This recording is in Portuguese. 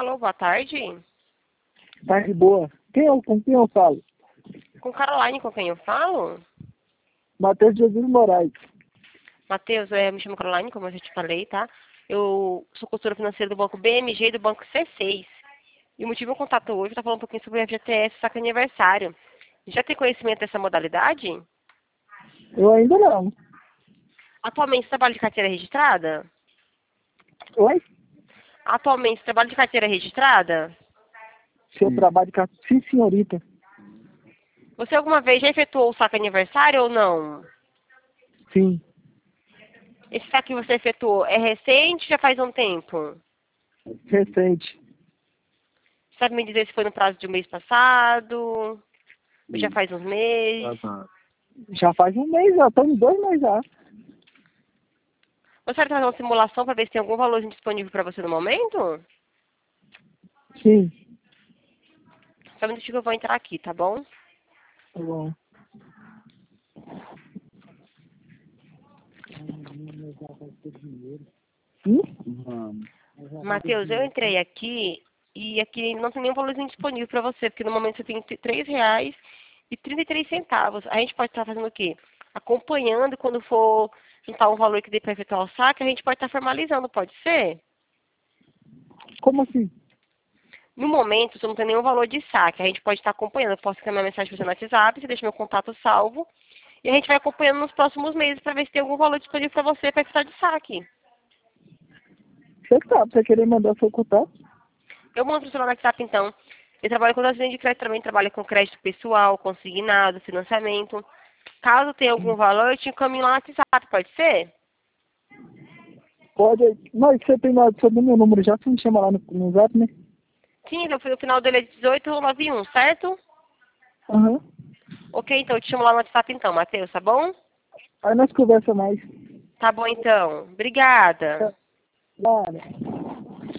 Alô, boa tarde. Tarde boa. Com quem eu falo? Com Caroline, com quem eu falo? Matheus Jesus Moraes. Matheus, me chamo Caroline, como eu já te falei, tá? Eu sou consultora financeira do banco BMG e do banco C6. E o motivo do meu contato hoje é falar um pouquinho sobre o FGTS Saque Aniversário. Já tem conhecimento dessa modalidade? Eu ainda não. Atualmente, você trabalha de carteira registrada? Oi? Atualmente, você trabalha de carteira registrada? Seu trabalho de carteira. Sim, senhorita. Você alguma vez já efetuou o saque aniversário ou não? Sim. Esse saque que você efetuou é recente ou já faz um tempo? Recente. Sabe me dizer se foi no prazo de um mês passado? Ou já faz uns meses? Já faz um mês já. Estamos 2 meses já. Você vai fazer uma simulação para ver se tem algum valor disponível para você no momento? Sim. Só um minutinho que eu vou entrar aqui, tá bom? Tá bom. Matheus, eu entrei aqui e aqui não tem nenhum valorzinho disponível para você, porque no momento você tem R$3,33. A gente pode estar fazendo o quê? Acompanhando quando for juntar um valor que dê para efetuar o saque, a gente pode estar formalizando, pode ser? Como assim? No momento, você não tem nenhum valor de saque. A gente pode estar acompanhando. Eu posso encaminhar mensagem para você no WhatsApp, você deixa meu contato salvo. E a gente vai acompanhando nos próximos meses para ver se tem algum valor disponível para você para efetuar de saque. Você sabe, você querer mandar seu contato? Eu mando para o WhatsApp, então. Eu trabalho com as linhas de crédito também, trabalho com crédito pessoal, consignado, financiamento. Caso tenha algum valor, eu te encaminho lá no WhatsApp, pode ser? Pode. Mas você tem lá sobre o meu número já, você me chama lá no Zap, né? Sim, o final dele é 1891, certo? Aham. Ok, então eu te chamo lá no WhatsApp então, Matheus, tá bom? Aí nós conversa mais. Tá bom então. Obrigada. Claro.